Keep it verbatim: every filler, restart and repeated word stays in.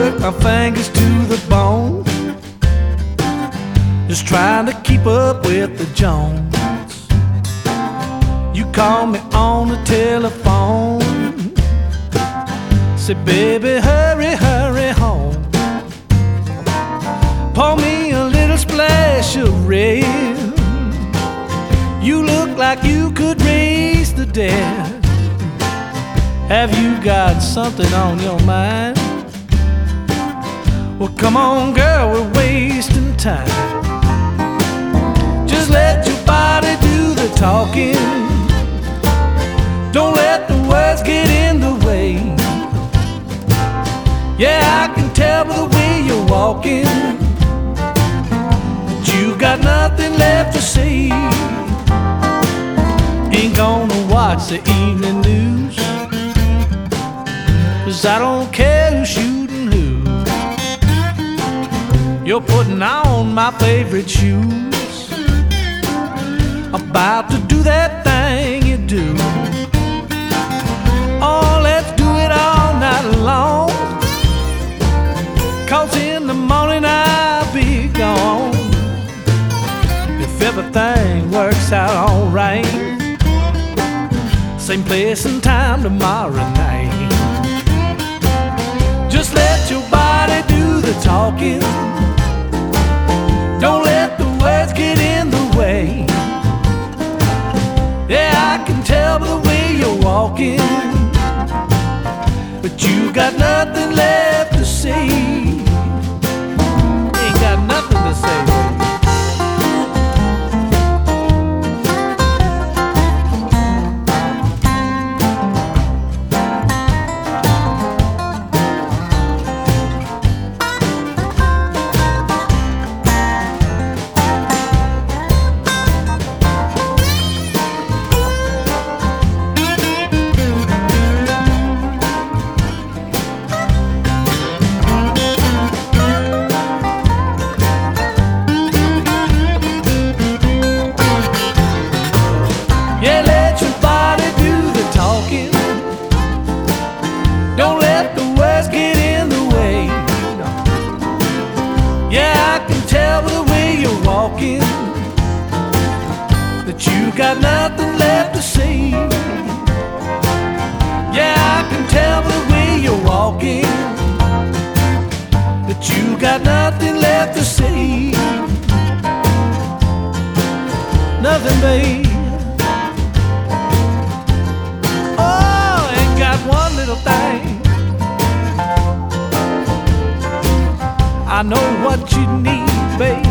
work my fingers to the bone, just trying to keep up with the Jones. You call me on the telephone, say, baby, hurry, hurry home. Pour me a little splash of red. You look like you could raise the dead. Have you got something on your mind? Well, come on, girl, we're wasting time. Just let your body do the talking. Don't let the words get in the way. Yeah, I can tell by the way you're walking that you got nothing left to say. Ain't gonna watch the evening news, 'cause I don't care who's shooting who. You're putting on my favorite shoes, about to do that thing you do. Oh, let's do it all night long, 'cause in the morning I'll be gone. If everything works out alright, same place and time tomorrow night. Just let your body do the talking. Don't let the words get in the way. Yeah, I can tell by the way you're walking, but you got nothing left to say. Ain't got nothing to say. That you got nothing left to say. Yeah, I can tell by the way you're walking that you got nothing left to say. Nothing, babe. Oh, ain't got one little thing. I know what you need, babe.